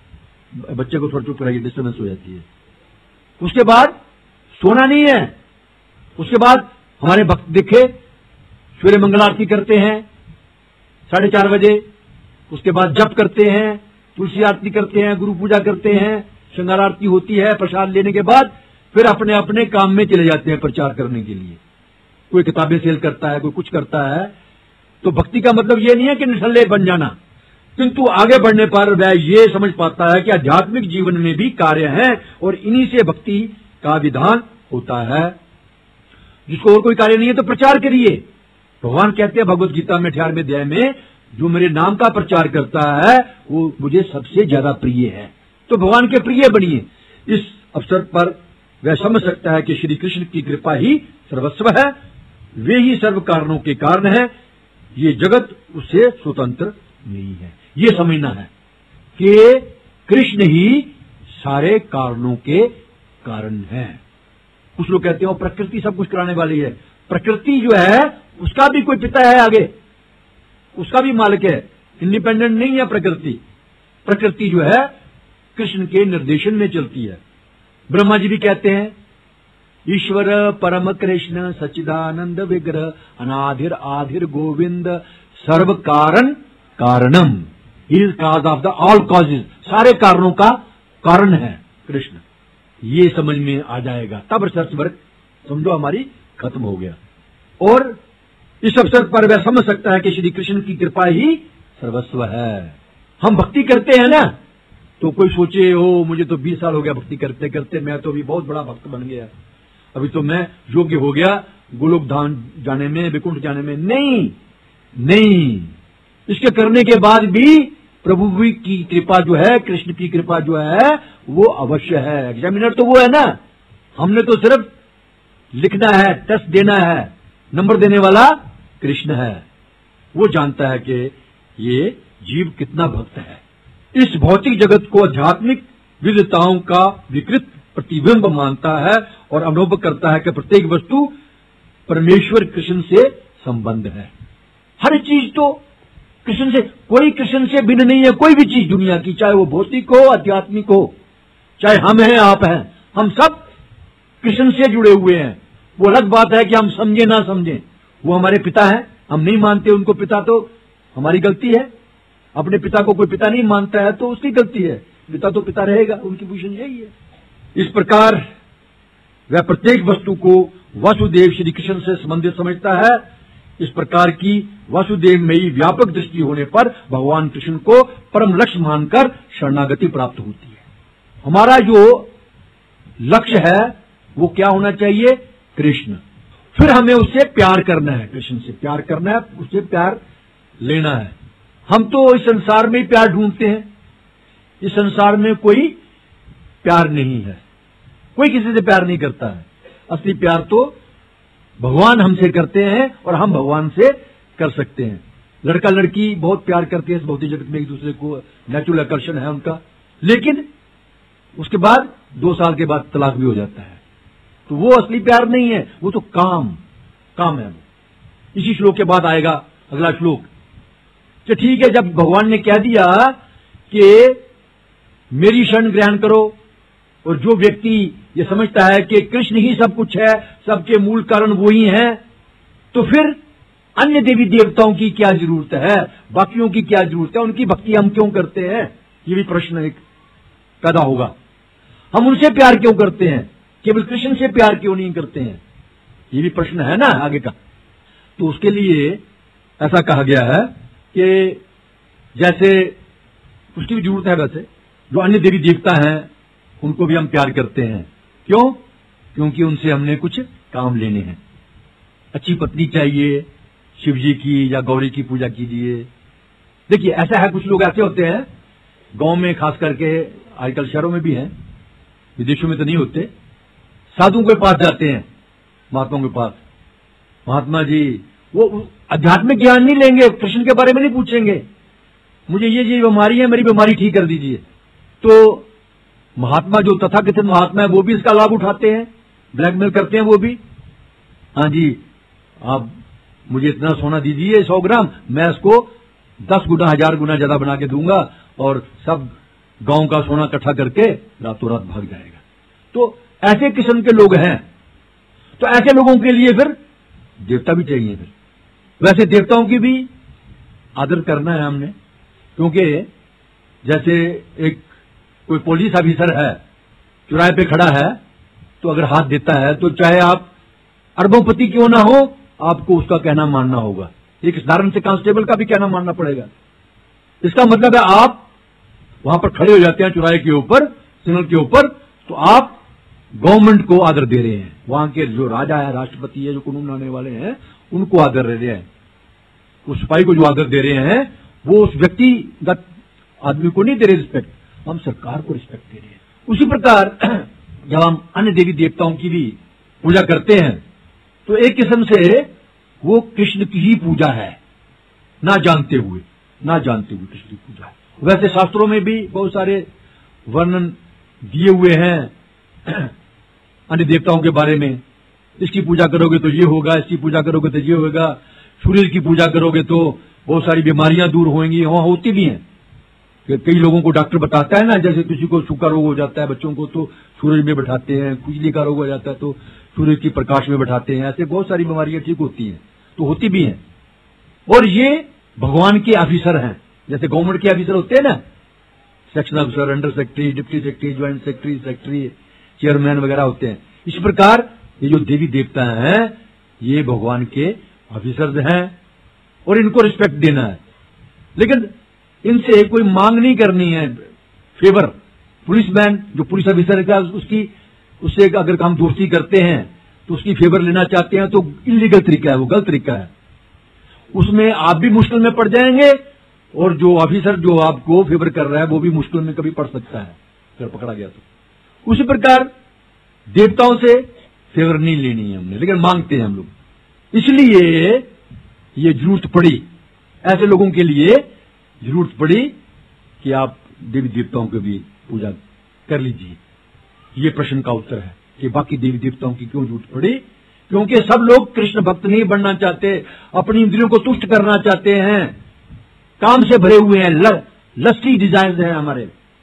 बच्चे को थोड़ा चुप कराइए, डिस्टर्बेंस हो जाती है। उसके बाद सोना नहीं है, उसके बाद हमारे भक्त देखे सूर्य मंगल आरती करते हैं साढ़े चार बजे, उसके बाद जप करते हैं, तुलसी आरती करते हैं, गुरु पूजा करते हैं, श्रृंगार आरती होती है, प्रसाद लेने के बाद फिर अपने अपने काम में चले जाते हैं प्रचार करने के लिए। कोई किताबें सेल करता है, कोई कुछ करता है। तो भक्ति का मतलब ये नहीं है कि निठल्ले बन जाना, किंतु आगे बढ़ने पर वह ये समझ पाता है कि आध्यात्मिक जीवन में भी कार्य है और इन्हीं से भक्ति का विधान होता है। जिसको और कोई कार्य नहीं है तो प्रचार करिए। भगवान कहते हैं भगवत गीता में अठारहवें अध्याय में, जो मेरे नाम का प्रचार करता है वो मुझे सबसे ज्यादा प्रिय है। तो भगवान के प्रिय बनिए। इस अवसर पर वह समझ सकता है कि श्री कृष्ण की कृपा ही सर्वस्व है, वे ही सर्व कारणों के कारण है, ये जगत उससे स्वतंत्र नहीं है। ये समझना है कि कृष्ण ही सारे कारणों के कारण है। कुछ लोग कहते हैं प्रकृति सब कुछ कराने वाली है। प्रकृति जो है उसका भी कोई पिता है आगे, उसका भी मालिक है, इंडिपेंडेंट नहीं है प्रकृति। प्रकृति जो है कृष्ण के निर्देशन में चलती है। ब्रह्मा जी भी कहते हैं ईश्वर परम कृष्ण सच्चिदानंद विग्रह अनाधिर आधिर गोविंद सर्व कारण कारणम, he is cause of the all causes, सारे कारणों का कारण है कृष्ण। ये समझ में आ जाएगा, तब रिसर्च वर्क समझो हमारी खत्म हो गया। और इस अवसर पर वह समझ सकता है कि श्री कृष्ण की कृपा ही सर्वस्व है। हम भक्ति करते हैं ना, तो कोई सोचे ओ मुझे तो बीस साल हो गया भक्ति करते करते, मैं तो अभी बहुत बड़ा भक्त बन गया, अभी तो मैं योग्य हो गया गोलोक धाम जाने में, वैकुंठ जाने में। नहीं नहीं, इसके करने के बाद भी प्रभु की कृपा जो है, कृष्ण की कृपा जो है वो अवश्य है। एग्जामिनर तो वो है ना, हमने तो सिर्फ लिखना है, टेस्ट देना है, नंबर देने वाला कृष्ण है। वो जानता है कि ये जीव कितना भक्त है। इस भौतिक जगत को आध्यात्मिक विविधताओं का विकृत प्रतिबिंब मानता है और अनुभव करता है कि प्रत्येक वस्तु परमेश्वर कृष्ण से संबंध है। हर चीज तो कृष्ण से, कोई कृष्ण से भिन्न नहीं है। कोई भी चीज दुनिया की, चाहे वो भौतिक हो आध्यात्मिक हो, चाहे हम हैं आप हैं, हम सब कृष्ण से जुड़े हुए हैं। वो अलग बात है कि हम समझे ना समझे, वो हमारे पिता हैं, हम नहीं मानते उनको पिता, तो हमारी गलती है। अपने पिता को कोई पिता नहीं मानता है तो उसकी गलती है, पिता तो पिता रहेगा, उनकी पोजीशन यही है। इस प्रकार वह प्रत्येक वस्तु को वासुदेव श्री कृष्ण से संबंधित समझता है। इस प्रकार की वासुदेव में ही व्यापक दृष्टि होने पर भगवान कृष्ण को परम लक्ष्य मानकर शरणागति प्राप्त होती है। हमारा जो लक्ष्य है वो क्या होना चाहिए? कृष्ण। फिर हमें उससे प्यार करना है, कृष्ण से प्यार करना है, उससे प्यार लेना है। हम तो इस संसार में ही प्यार ढूंढते हैं, इस संसार में कोई प्यार नहीं है, कोई किसी से प्यार नहीं करता है। असली प्यार तो भगवान हमसे करते हैं और हम भगवान से कर सकते हैं। लड़का लड़की बहुत प्यार करते हैं इस भौतिक जगत में, एक दूसरे को नेचुरल आकर्षण है उनका, लेकिन उसके बाद दो साल के बाद तलाक भी हो जाता है। तो वो असली प्यार नहीं है, वो तो काम काम है वो। इसी श्लोक के बाद आएगा अगला श्लोक कि ठीक है, जब भगवान ने कह दिया कि मेरी शरण ग्रहण करो, और जो व्यक्ति ये समझता है कि कृष्ण ही सब कुछ है, सबके मूल कारण वो ही है, तो फिर अन्य देवी देवताओं की क्या जरूरत है, बाकियों की क्या जरूरत है, उनकी भक्ति हम क्यों करते हैं? ये भी प्रश्न एक पैदा होगा। हम उनसे प्यार क्यों करते हैं, केवल कृष्ण से प्यार क्यों नहीं करते हैं? ये भी प्रश्न है ना आगे का। तो उसके लिए ऐसा कहा गया है कि जैसे उसकी भी जरूरत है, वैसे जो अन्य देवी देवता हैं उनको भी हम प्यार करते हैं। क्यों? क्योंकि उनसे हमने कुछ काम लेने हैं। अच्छी पत्नी चाहिए, शिव जी की या गौरी की पूजा कीजिए, देखिए ऐसा है, कुछ लोग ऐसे होते हैं गांव में, खास करके आजकल शहरों में भी हैं, विदेशों में तो नहीं होते, साधुओं के पास जाते हैं, महात्माओं के पास। महात्मा जी वो आध्यात्मिक ज्ञान नहीं लेंगे, कृष्ण के बारे में नहीं पूछेंगे, मुझे ये ये बीमारी है, मेरी बीमारी ठीक कर दीजिए। तो महात्मा जो तथाकथित महात्मा है वो भी इसका लाभ उठाते हैं, ब्लैकमेल करते हैं वो भी। हाँ जी, आप मुझे इतना सोना दीजिए सौ ग्राम, मैं इसको दस गुना हजार गुना ज्यादा बना के दूंगा और सब गांव का सोना इकट्ठा करके रातों रात भाग जाएगा। तो ऐसे किस्म के लोग हैं। तो ऐसे लोगों के लिए फिर देवता भी चाहिए। फिर वैसे देवताओं की भी आदर करना है हमने, क्योंकि जैसे एक कोई पुलिस ऑफिसर है, चौराहे पे खड़ा है, तो अगर हाथ देता है तो चाहे आप अरबोंपति क्यों ना हो, आपको उसका कहना मानना होगा। एक साधारण से कांस्टेबल का भी कहना मानना पड़ेगा। इसका मतलब है आप वहां पर खड़े हो जाते हैं चौराहे के ऊपर, सिग्नल के ऊपर, तो आप गवर्नमेंट को आदर दे रहे हैं। वहां के जो राजा है, राष्ट्रपति है, जो कानून बनाने वाले हैं, उनको आदर दे रहे हैं। उस सिपाही को जो आदर दे रहे हैं वो उस व्यक्तिगत आदमी को नहीं दे रहे रिस्पेक्ट, हम सरकार को रिस्पेक्ट दे रहे हैं। उसी प्रकार जब हम अन्य देवी देवताओं की भी पूजा करते हैं तो एक किस्म से वो कृष्ण की ही पूजा है, ना जानते हुए ना जानते हुए कृष्ण की पूजा है। वैसे शास्त्रों में भी बहुत सारे वर्णन दिए हुए हैं अन्य देवताओं के बारे में। इसकी पूजा करोगे तो ये होगा, इसकी पूजा करोगे तो ये होगा, सूर्य की पूजा करोगे तो बहुत सारी बीमारियां दूर होंगी। वहां होती भी हैं। कई लोगों को डॉक्टर बताता है ना, जैसे किसी को सूखा रोग हो जाता है बच्चों को तो सूरज में बैठाते हैं, खुजली का रोग हो जाता है तो सूर्य की प्रकाश में बैठाते हैं। ऐसे बहुत सारी बीमारियां ठीक होती हैं, तो होती भी हैं। और ये भगवान के ऑफिसर हैं, जैसे गवर्नमेंट के ऑफिसर होते हैं ना, section officer, under secretary, deputy secretary, joint secretary, secretary, chairman वगैरह होते हैं। इस प्रकार ये जो देवी देवता हैं ये भगवान के ऑफिसर्स हैं और इनको रिस्पेक्ट देना है। लेकिन इनसे कोई मांग नहीं करनी है फेवर। पुलिसमैन जो पुलिस ऑफिसर का, उसकी उससे अगर हम दोस्ती करते हैं तो उसकी फेवर लेना चाहते हैं तो इलीगल तरीका है, वो गलत तरीका है। उसमें आप भी मुश्किल में पड़ जाएंगे और जो ऑफिसर जो आपको फेवर कर रहा है वो भी मुश्किल में कभी पड़ सकता है अगर पकड़ा गया तो। उसी प्रकार देवताओं से फेवर नहीं लेनी है हमने, लेकिन मांगते हैं हम लोग। इसलिए ये जरूरत पड़ी, ऐसे लोगों के लिए जरूरत पड़ी कि आप देवी देवताओं की भी पूजा कर लीजिए। ये प्रश्न का उत्तर है कि बाकी देवी देवताओं की क्यों जरूरत पड़ी। क्योंकि सब लोग कृष्ण भक्त नहीं बनना चाहते, अपनी इंद्रियों को तुष्ट करना चाहते हैं, काम से भरे हुए हैं, ल, लस्टी डिजाइन हैं हमारे।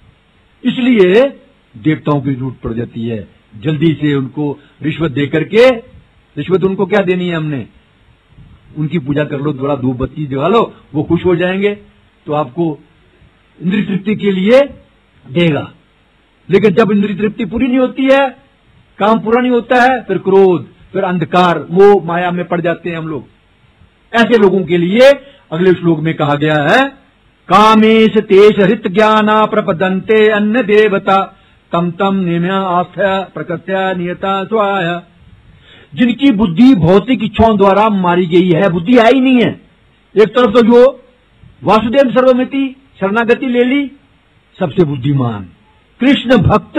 इसलिए देवताओं की जरूरत पड़ जाती है। जल्दी से उनको रिश्वत दे करके, रिश्वत उनको क्या देनी है हमने, उनकी पूजा कर लो, थोड़ा धूप बत्ती जगा लो, वो खुश हो जाएंगे तो आपको इंद्रिय तृप्ति के लिए देगा। लेकिन जब इंद्रिय तृप्ति पूरी नहीं होती है, काम पूरा नहीं होता है, फिर क्रोध, फिर अंधकार, मोह माया में पड़ जाते हैं हम लोग। ऐसे लोगों के लिए अगले श्लोक में कहा गया है, कामेश तेज हृत ज्ञाना प्रपदंते अन्य देवता तम तम निम्या आस्था प्रकृत्या नियता स्वाया। जिनकी बुद्धि भौतिक इच्छाओं द्वारा मारी गई है, बुद्धि है ही नहीं है। एक तरफ तो जो वासुदेव सर्वमिति शरणागति ले ली, सबसे बुद्धिमान। कृष्ण भक्त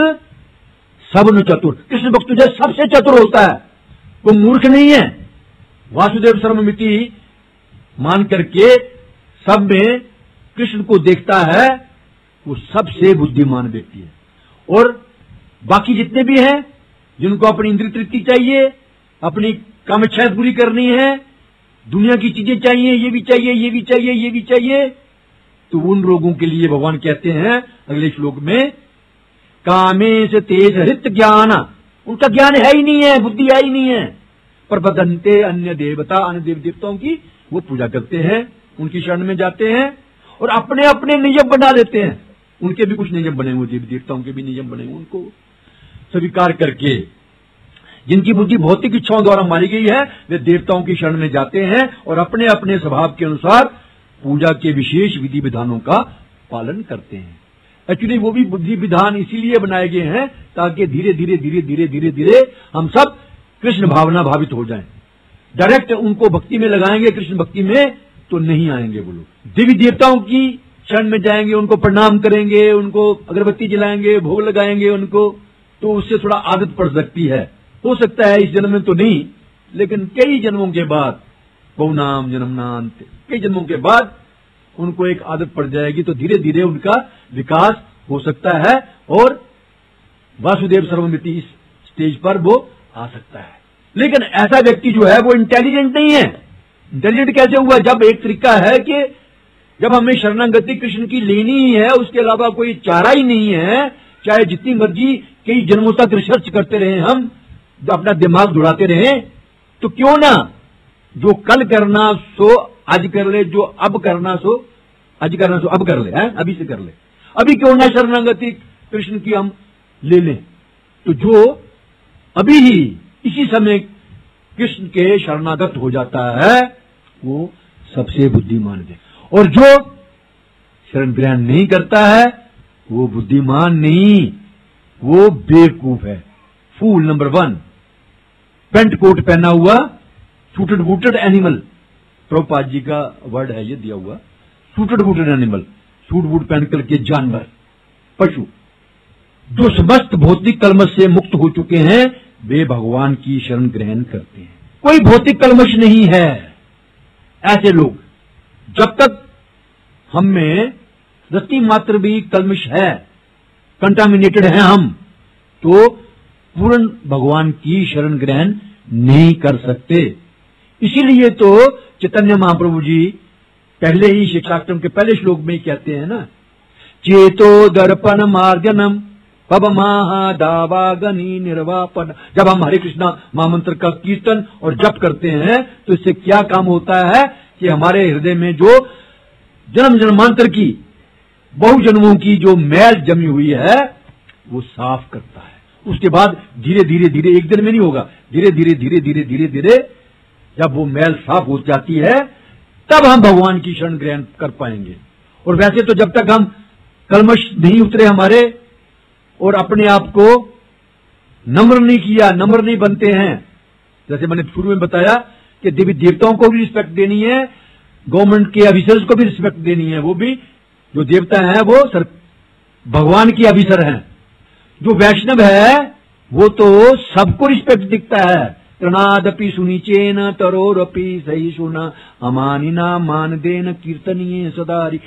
सबन चतुर, कृष्ण भक्त जो सबसे चतुर होता है, वो मूर्ख नहीं है। वासुदेव सर्वमिति मान करके सब में कृष्ण को देखता है, वो सबसे बुद्धिमान व्यक्ति है। और बाकी जितने भी हैं जिनको अपनी इंद्रिय तृप्ति चाहिए, अपनी काम इच्छाएं पूरी करनी है, दुनिया की चीजें चाहिए, ये भी चाहिए, ये भी चाहिए, ये भी चाहिए, तो उन लोगों के लिए भगवान कहते हैं अगले श्लोक में, कामेश तेज हृत ज्ञान, उनका ज्ञान है ही नहीं है, बुद्धि है ही नहीं है। प्रबदंते अन्य देवता, अन्य देव देवताओं की वो पूजा करते हैं, उनकी शरण में जाते हैं और अपने अपने नियम बना लेते हैं। उनके भी कुछ नियम बने हुए, देवी देवताओं के भी नियम बने हुए, उनको स्वीकार करके। जिनकी बुद्धि भौतिक इच्छाओं द्वारा मारी गई है वे देवताओं की शरण में जाते हैं और अपने अपने स्वभाव के अनुसार पूजा के विशेष विधि विधानों का पालन करते हैं। एक्चुअली वो भी बुद्धि विधान इसीलिए बनाए गए हैं ताकि धीरे धीरे धीरे धीरे धीरे धीरे हम सब कृष्ण भावना भावित हो जाएं। डायरेक्ट उनको भक्ति में लगाएंगे, कृष्ण भक्ति में, तो नहीं आएंगे वो लोग। देवी देवताओं की शरण में जाएंगे, उनको प्रणाम करेंगे, उनको अगरबत्ती जलाएंगे, भोग लगाएंगे उनको, तो उससे थोड़ा आदत पड़ सकती है। हो सकता है इस जन्म में तो नहीं, लेकिन कई जन्मों के बाद, बहुनाम जन्मनांत, कई जन्मों के बाद उनको एक आदत पड़ जाएगी, तो धीरे धीरे उनका विकास हो सकता है और वासुदेव सर्वमिति इस स्टेज पर वो आ सकता है। लेकिन ऐसा व्यक्ति जो है वो इंटेलिजेंट नहीं है। इंटेलिजेंट कैसे हुआ? जब एक तरीका है कि जब हमें शरणागति कृष्ण की लेनी ही है, उसके अलावा कोई चारा ही नहीं है, चाहे जितनी मर्जी कई जन्मों तक रिसर्च करते रहे, हम अपना दिमाग दौड़ाते रहे, तो क्यों ना जो कल करना सो आज कर ले, जो अब करना सो आज करना सो अब कर ले, है? अभी से कर ले, अभी क्यों ना शरणागति कृष्ण की हम ले लें। तो जो अभी ही इसी समय कृष्ण के शरणागत हो जाता है वो सबसे बुद्धिमान है, और जो शरण ग्रहण नहीं करता है वो बुद्धिमान नहीं, वो बेवकूफ है। Fool number one, pant coat पहना हुआ suited booted animal, Prabhupada ji का वर्ड है ये दिया हुआ, suited booted animal, suit boot पहन करके जानवर, पशु, जो समस्त भौतिक कलमश से मुक्त हो चुके हैं, वे भगवान की शरण ग्रहण करते हैं। कोई भौतिक कलमश नहीं है। ऐसे लोग, जब तक हम में रति मात्र भी कलमश है, कंटामिनेटेड है हम, तो पूर्ण भगवान की शरण ग्रहण नहीं कर सकते। इसीलिए तो चैतन्य महाप्रभु जी पहले ही शिक्षाष्टम के पहले श्लोक में ही कहते हैं ना, चेतो दर्पण मार्जनम पवमाहादावागनी निर्वापन। जब हम हरे कृष्णा महामंत्र का कीर्तन और जप करते हैं तो इससे क्या काम होता है कि हमारे हृदय में जो जन्म जन्मांतर की बहु जन्मों की जो मैल जमी हुई है वो साफ करता है। उसके बाद धीरे धीरे धीरे, एक दिन में नहीं होगा, धीरे धीरे धीरे धीरे धीरे धीरे जब वो मैल साफ हो जाती है तब हम भगवान की शरण ग्रहण कर पाएंगे। और वैसे तो जब तक हम कलमश नहीं उतरे हमारे और अपने आप को नम्र नहीं किया, नम्र नहीं बनते हैं, जैसे मैंने शुरू में बताया कि देवी देवताओं को भी रिस्पेक्ट देनी है, गवर्नमेंट के ऑफिसर्स को भी रिस्पेक्ट देनी है, वो भी जो देवता हैं वो सर भगवान की ऑफिसर हैं। जो वैष्णव है वो तो सबको रिस्पेक्ट दिखता है, तृणादपि सुनीचेन तरोरपि सही सुना अमानिना मान देन कीर्तनीय सदारी।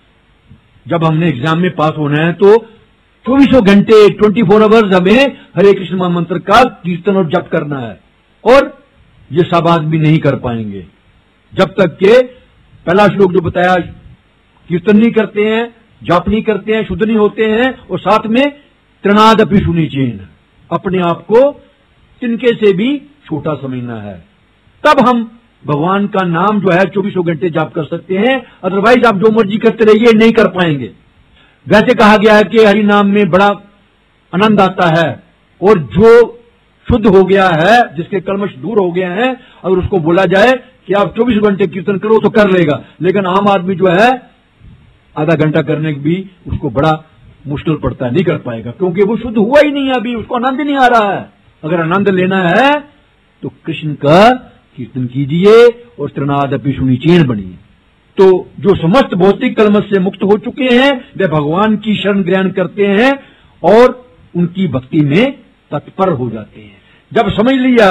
जब हमने एग्जाम में पास होना है तो चौबीसों घंटे ट्वेंटी फोर आवर्स हमें हरे कृष्ण महामंत्र का कीर्तन और जप करना है, और ये सब आदमी नहीं कर पाएंगे जब तक के पहला श्लोक जो बताया, कीर्तन नहीं करते हैं, जप नहीं करते हैं, शुद्ध नहीं होते हैं, और साथ में तृणादपि सुनीचेन, अपने आप को तिनके से भी छोटा समझना है। तब हम भगवान का नाम जो है चौबीसों घंटे जाप कर सकते हैं, अदरवाइज आप जो मर्जी करते रहिए नहीं कर पाएंगे। वैसे कहा गया है कि हरि नाम में बड़ा आनंद आता है, और जो शुद्ध हो गया है, जिसके कलमश दूर हो गए हैं, अगर उसको बोला जाए कि आप चौबीस घंटे कीर्तन करो तो कर लेगा। लेकिन आम आदमी जो है आधा घंटा करने भी उसको बड़ा मुश्किल पड़ता है, नहीं कर पाएगा, क्योंकि वो शुद्ध हुआ ही नहीं है, अभी उसको आनंद ही नहीं आ रहा है। अगर आनंद लेना है तो कृष्ण का कीर्तन कीजिए और तृणादपि सुनीचेन बनिए। तो जो समस्त भौतिक कलमश से मुक्त हो चुके हैं वे भगवान की शरण ग्रहण करते हैं और उनकी भक्ति में तत्पर हो जाते हैं। जब समझ लिया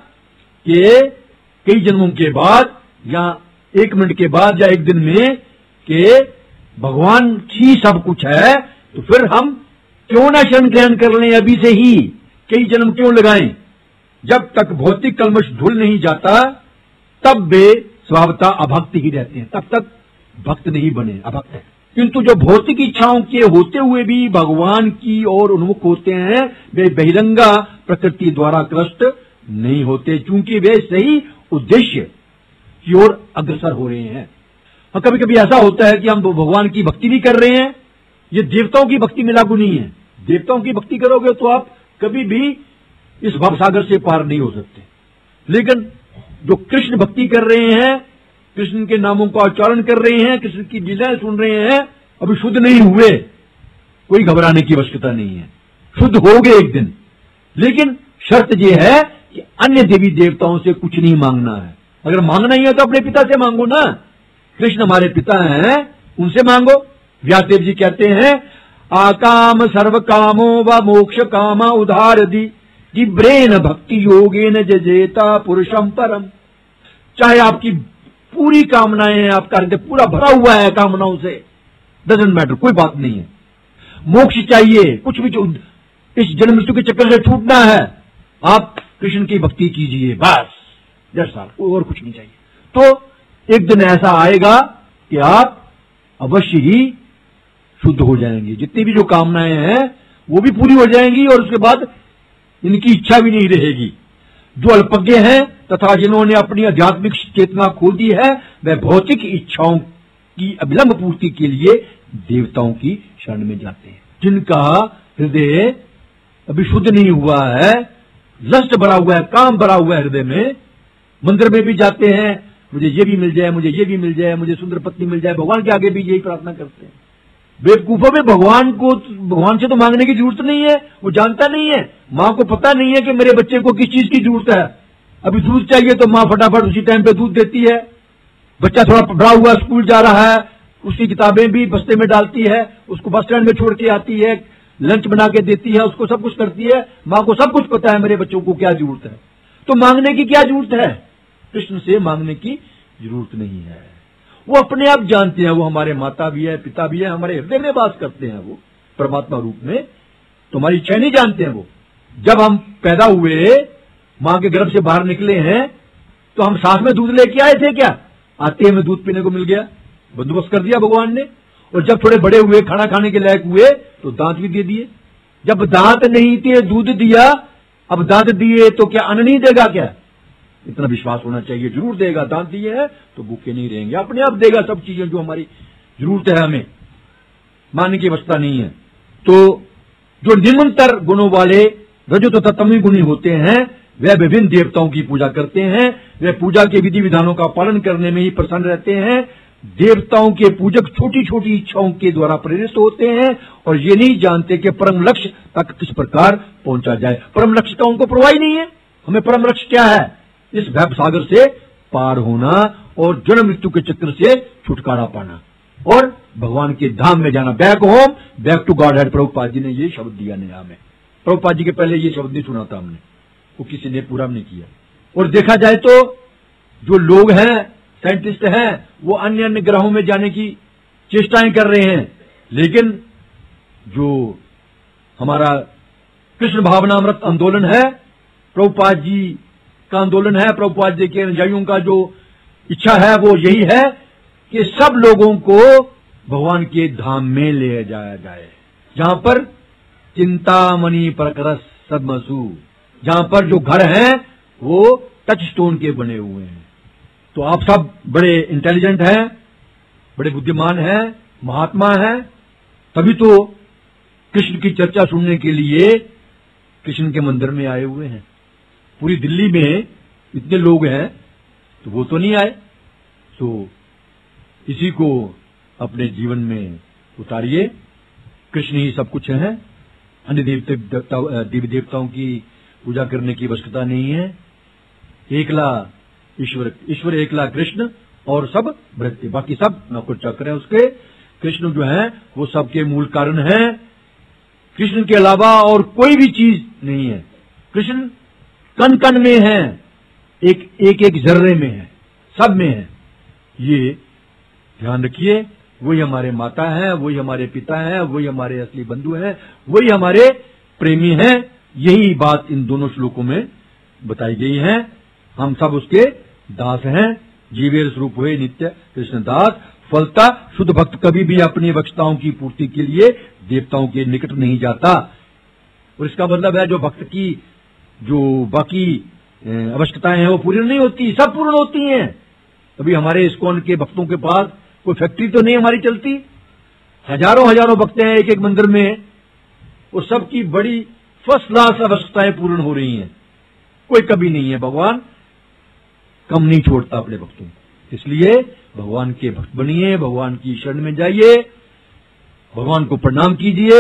कि कई जन्मों के बाद या एक मिनट के बाद या एक दिन में कि भगवान ही सब कुछ है, तो फिर हम क्यों ना शरण ग्रहण कर लें अभी से ही, कई जन्म क्यों लगाएं। जब तक भौतिक कलमश धुल नहीं जाता तब वे स्वभावतः अभक्त ही रहते हैं, तब तक भक्त नहीं बने, अभक्त है। किंतु जो भौतिक इच्छाओं के होते हुए भी भगवान की ओर उन्मुख होते हैं वे बहिरंगा प्रकृति द्वारा ग्रस्त नहीं होते, क्योंकि वे सही उद्देश्य की ओर अग्रसर हो रहे हैं। और कभी कभी ऐसा होता है कि हम भगवान की भक्ति भी कर रहे हैं, ये देवताओं की भक्ति में लागू नहीं है। देवताओं की भक्ति करोगे तो आप कभी भी इस भवसागर से पार नहीं हो सकते। लेकिन जो कृष्ण भक्ति कर रहे हैं, कृष्ण के नामों का उच्चारण कर रहे हैं, कृष्ण की लीलाएं सुन रहे हैं, अभी शुद्ध नहीं हुए, कोई घबराने की आवश्यकता नहीं है, शुद्ध हो गए एक दिन। लेकिन शर्त यह है कि अन्य देवी देवताओं से कुछ नहीं मांगना है। अगर मांगना ही है तो अपने पिता से मांगो ना, कृष्ण हमारे पिता हैं, उनसे मांगो। व्यासदेव जी कहते हैं आकाम सर्व कामो व मोक्ष कामा उधार दी जिब्रेन भक्ति योगेन जजेता पुरुषम परम। चाहे आपकी पूरी कामनाएं हैं, आपका हृदय पूरा भरा हुआ है कामनाओं से, डजंट मैटर, कोई बात नहीं है। मोक्ष चाहिए, कुछ भी जो इस जन्म मृत्यु के चक्कर से छूटना है, आप कृष्ण की भक्ति कीजिए, बस जैसा और कुछ नहीं चाहिए। तो एक दिन ऐसा आएगा कि आप अवश्य ही शुद्ध हो जाएंगे, जितनी भी जो कामनाएं हैं वो भी पूरी हो जाएंगी और उसके बाद इनकी इच्छा भी नहीं रहेगी। जो अल्पज्ञ हैं तथा जिन्होंने अपनी आध्यात्मिक चेतना खो दी है, वह भौतिक इच्छाओं की अविलंब पूर्ति के लिए देवताओं की शरण में जाते हैं। जिनका हृदय अभी शुद्ध नहीं हुआ है, लस्ट भरा हुआ है, काम भरा हुआ है हृदय में, मंदिर में भी जाते हैं, मुझे ये भी मिल जाए, मुझे ये भी मिल जाए, मुझे सुंदर पत्नी मिल जाए, भगवान के आगे भी यही प्रार्थना करते हैं। बेवकूफों में भगवान को भगवान से तो मांगने की जरूरत नहीं है, वो जानता नहीं है। माँ को पता नहीं है कि मेरे बच्चे को किस चीज की जरूरत है। अभी दूध चाहिए तो माँ फटाफट उसी टाइम पे दूध देती है। बच्चा थोड़ा बड़ा हुआ, स्कूल जा रहा है, उसकी किताबें भी बस्ते में डालती है, उसको बस स्टैंड में छोड़ के आती है, लंच बना के देती है, उसको सब कुछ करती है। माँ को सब कुछ पता है मेरे बच्चों को क्या जरूरत है, तो मांगने की क्या जरूरत है? कृष्ण से मांगने की जरूरत नहीं है। वो अपने आप जानते हैं, वो हमारे माता भी है, पिता भी है, हमारे हृदय में वास करते हैं वो परमात्मा रूप में। तो हमारी इच्छा नहीं जानते हैं वो। जब हम पैदा हुए, माँ के गर्भ से बाहर निकले हैं, तो हम साथ में दूध लेके आए थे क्या? आते हमें दूध पीने को मिल गया, बंदोबस्त कर दिया भगवान ने। और जब थोड़े बड़े हुए, खाना खाने के लायक हुए, तो दांत भी दे दिए। जब दांत नहीं थे, दूध दिया, अब दांत दिए तो क्या अन्न नहीं देगा क्या? इतना विश्वास होना चाहिए, जरूर देगा। दांत दिए है तो भूखे नहीं रहेंगे, अपने आप देगा सब चीजें जो हमारी जरूरत है, हमें मानने की अवस्था नहीं है। तो जो निम्नतर गुणों वाले रजो तथा तमी गुणी होते हैं, वे विभिन्न देवताओं की पूजा करते हैं। वे पूजा के विधि विधानों का पालन करने में ही प्रसन्न रहते हैं। देवताओं के पूजक छोटी छोटी इच्छाओं के द्वारा प्रेरित होते हैं और ये नहीं जानते कि परम लक्ष्य तक किस प्रकार पहुंचा जाए। परम लक्ष्य का उनको परवाह नहीं है। हमें परम लक्ष्य क्या है? इस भव सागर से पार होना और जन्म मृत्यु के चक्र से छुटकारा पाना और भगवान के धाम में जाना। Back home, back to Godhead. Prabhupada ji ने ये शब्द दिया नहीं हमें। प्रभुपाद जी के पहले ये शब्द नहीं सुना था हमने, वो किसी ने पूरा नहीं किया। और देखा जाए तो जो लोग हैं, साइंटिस्ट हैं, वो अन्य अन्य ग्रहों में जाने की चेष्टाएं कर रहे हैं, लेकिन जो हमारा कृष्ण भावनामृत आंदोलन है, प्रभुपाद जी का आंदोलन है, प्रभुपाद जी के अनुयायियों का जो इच्छा है वो यही है कि सब लोगों को भगवान के धाम में ले जाया जाए, जहां पर चिंतामणि प्रकरस सदमसु, जहां पर जो घर हैं वो टच स्टोन के बने हुए हैं। तो आप सब बड़े इंटेलिजेंट हैं, बड़े बुद्धिमान हैं, महात्मा हैं, तभी तो कृष्ण की चर्चा सुनने के लिए कृष्ण के मंदिर में आए हुए हैं। पूरी दिल्ली में इतने लोग हैं तो वो तो नहीं आए। तो इसी को अपने जीवन में उतारिए। कृष्ण ही सब कुछ है, अन्य देवते देवी देवताओं की पूजा करने की आवश्यकता नहीं है। एकला ईश्वर, ईश्वर एकला कृष्ण और सब भृत्य, बाकी सब नौकर चाकर है उसके। कृष्ण जो है वो सबके मूल कारण है। कृष्ण के अलावा और कोई भी चीज नहीं है। कृष्ण कण कण में है, एक एक एक जर्रे में है, सब में है। ये ध्यान रखिए। वही हमारे माता है, वही हमारे पिता है, वही हमारे असली बंधु है, वही हमारे प्रेमी हैं। यही बात इन दोनों श्लोकों में बताई गई है। हम सब उसके दास हैं। जीवेर स्वरूप हुए नित्य कृष्ण दास। फलता शुद्ध भक्त कभी भी अपनी आवश्यकताओं की पूर्ति के लिए देवताओं के निकट नहीं जाता। और इसका मतलब है जो भक्त की जो बाकी आवश्यकताएं हैं वो पूरी नहीं होती, सब पूर्ण होती हैं। अभी हमारे इस्कॉन के भक्तों के पास कोई फैक्ट्री तो नहीं हमारी चलती। हजारों हजारों भक्त हैं एक एक मंदिर में, और सबकी बड़ी फर्स्ट क्लास आवश्यकताएं पूर्ण हो रही हैं। कोई कभी नहीं है, भगवान कम नहीं छोड़ता अपने भक्तों को। इसलिए भगवान के भक्त बनिए, भगवान की शरण में जाइए, भगवान को प्रणाम कीजिए।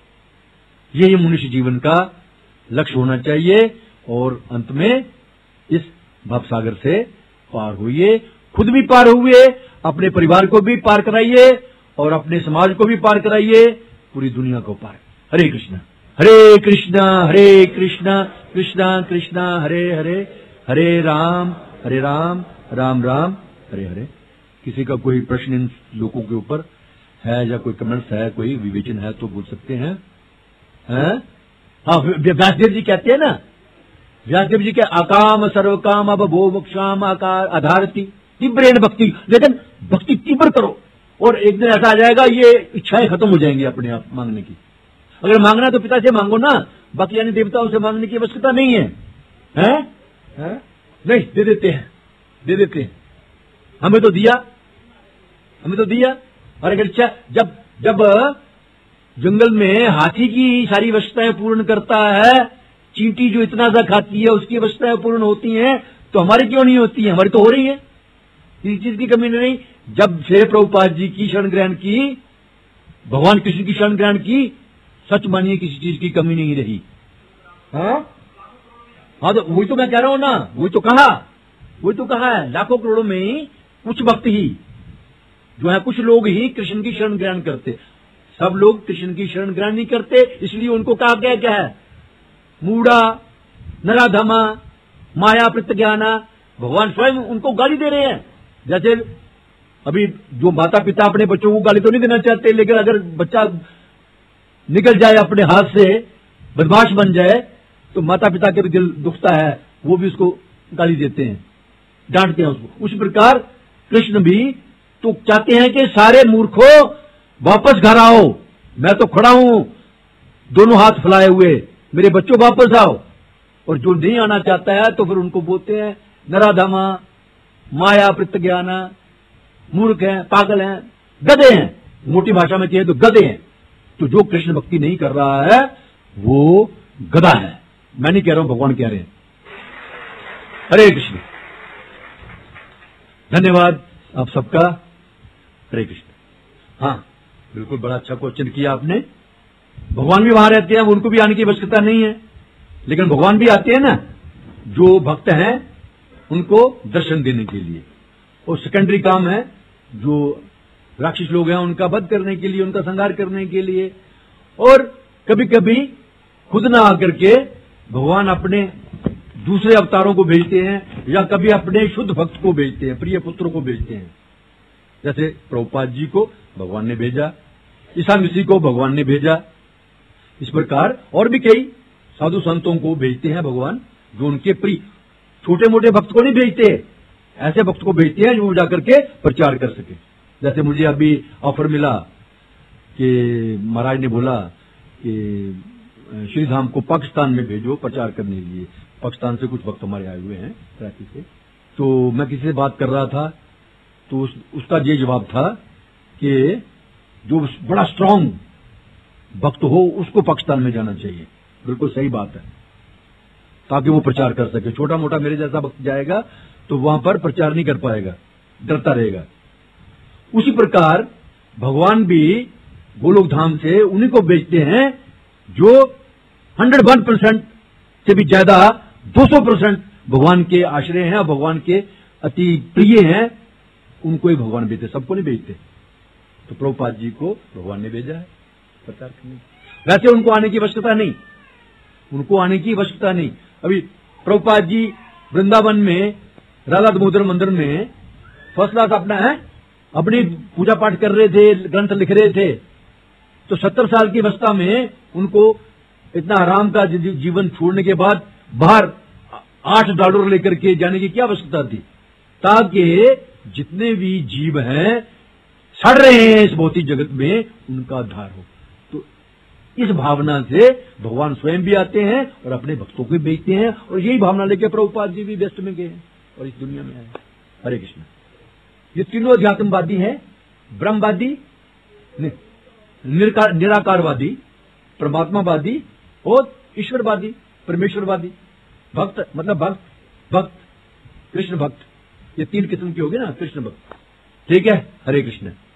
यही मनुष्य जीवन का लक्ष्य होना चाहिए। और अंत में इस भवसागर से पार होइए खुद भी पार हुए, अपने परिवार को भी पार कराइए और अपने समाज को भी पार कराइए, पूरी दुनिया को पार। हरे कृष्णा हरे कृष्णा हरे कृष्णा कृष्णा कृष्णा हरे हरे, हरे राम हरे राम राम राम हरे हरे। किसी का कोई प्रश्न इन लोगों के ऊपर है या कोई कमेंट्स है, कोई विवेचन है तो बोल सकते हैं, हैं? हाँ, व्यासदेव जी कहते हैं ना, व्यासदेव जी के अकाम सर्वकाम अब भो मोक्षाम आकार आधारती तीव्रेण भक्ति, लेकिन भक्ति तीव्र करो और एक दिन ऐसा आ जाएगा ये इच्छाएं खत्म हो जाएंगी अपने आप मांगने की। अगर मांगना तो पिता से मांगो ना, बाकी यानी देवताओं से मांगने की आवश्यकता नहीं है, हैं? हैं? नहीं, दे देते हैं, दे देते हैं। हमें तो दिया, हमें तो दिया। और अगर अच्छा जब जब जंगल में हाथी की सारी आवश्यकताएं पूर्ण करता है, चींटी जो इतना सा खाती है उसकी आवश्यकताएं पूर्ण होती हैं, तो हमारी क्यों नहीं होती है? हमारी तो हो रही है, किसी चीज की कमी नहीं। जब से प्रभुपाद जी की शरण ग्रहण की, भगवान कृष्ण की शरण ग्रहण की, सच मानिए किसी चीज की कमी नहीं रही। हाँ हाँ, तो वही तो मैं कह रहा हूं ना, वही तो कहा, वही तो कहा है। लाखों करोड़ों में कुछ भक्त ही जो है, कुछ लोग ही कृष्ण की शरण ग्रहण करते, सब लोग कृष्ण की शरण ग्रहण नहीं करते, इसलिए उनको कहा गया क्या है? मूढ़ा, नराधमा, माया प्रत्यज्ञाना। भगवान स्वयं उनको गाली दे रहे हैं। जैसे अभी जो माता पिता अपने बच्चों को गाली तो नहीं देना चाहते, लेकिन अगर बच्चा निकल जाए अपने हाथ से, बदमाश बन जाए, तो माता पिता के भी दिल दुखता है, वो भी उसको गाली देते हैं, डांटते हैं उसको। उस प्रकार कृष्ण भी तो चाहते हैं कि सारे मूर्खों वापस घर आओ, मैं तो खड़ा हूं दोनों हाथ फैलाए हुए, मेरे बच्चों वापस आओ। और जो नहीं आना चाहता है तो फिर उनको बोलते हैं नराधमा, माया प्रत्यज्ञाना, मूर्ख हैं, पागल हैं, गधे हैं, मोटी भाषा में कहे तो गधे हैं। तो जो कृष्ण भक्ति नहीं कर रहा है वो गधा है। मैं नहीं कह रहा हूं, भगवान कह रहे हैं। हरे कृष्ण। धन्यवाद आप सबका। हरे कृष्ण। हाँ, बिल्कुल बड़ा अच्छा क्वेश्चन किया आपने। भगवान भी वहां रहते हैं, उनको भी आने की आवश्यकता नहीं है, लेकिन भगवान भी आते हैं ना, जो भक्त हैं उनको दर्शन देने के लिए। और सेकेंडरी काम है जो राक्षस लोग हैं उनका वध करने के लिए, उनका संहार करने के लिए। और कभी कभी खुद ना आकर के भगवान अपने दूसरे अवतारों को भेजते हैं, या कभी अपने शुद्ध भक्त को भेजते हैं, प्रिय पुत्रों को भेजते हैं। जैसे प्रभुपाद जी को भगवान ने भेजा, ईसा मसीह को भगवान ने भेजा। इस प्रकार और भी कई साधु संतों को भेजते हैं भगवान, जो उनके प्रिय। छोटे मोटे भक्त को नहीं भेजते, ऐसे भक्त को भेजते हैं जो जाकर के प्रचार कर सके। जैसे मुझे अभी ऑफर मिला कि महाराज ने बोला कि श्री धाम को पाकिस्तान में भेजो प्रचार करने के लिए। पाकिस्तान से कुछ भक्त हमारे आए हुए हैं कराची से। तो मैं किसी से बात कर रहा था, तो उस, उसका ये जवाब था कि जो बड़ा स्ट्रांग भक्त हो उसको पाकिस्तान में जाना चाहिए। बिल्कुल सही बात है, ताकि वो प्रचार कर सके। छोटा मोटा मेरे जैसा भक्त जाएगा तो वहां पर प्रचार नहीं कर पाएगा, डरता रहेगा। उसी प्रकार भगवान भी गोलोक धाम से उन्हीं को भेजते हैं जो हंड्रेड वन परसेंट से भी ज्यादा दो सौ परसेंट भगवान के आश्रय हैं, भगवान के अति प्रिय हैं। उनको ही भगवान भेजते, सबको नहीं भेजते। तो प्रभुपाद जी को भगवान ने भेजा है प्रचार करने। वैसे उनको आने की आवश्यकता नहीं, उनको आने की आवश्यकता नहीं। अभी प्रभुपाद जी वृंदावन में राधा दामोदर मंदिर में फर्स्ट क्लास अपना है, अपनी पूजा पाठ कर रहे थे, ग्रंथ लिख रहे थे। तो सत्तर साल की अवस्था में उनको इतना आराम का जीवन छोड़ने के बाद बाहर आठ डॉलर लेकर के जाने की क्या आवश्यकता थी? ताकि जितने भी जीव हैं सड़ रहे हैं इस भौतिक जगत में, उनका उद्धार हो। तो इस भावना से भगवान स्वयं भी आते हैं और अपने भक्तों को भेजते हैं। और यही भावना लेकर प्रभुपाद जी भी व्यस्त में गए हैं और इस दुनिया में आए। हरे कृष्ण। ये तीनों अध्यात्मवादी हैं, ब्रह्मवादी, निराकारवादी, परमात्मावादी और ईश्वरवादी, परमेश्वरवादी। भक्त मतलब भक्त, भक्त, कृष्ण भक्त, ये तीन किस्म के हो गए ना कृष्ण भक्त। ठीक है। हरे कृष्ण।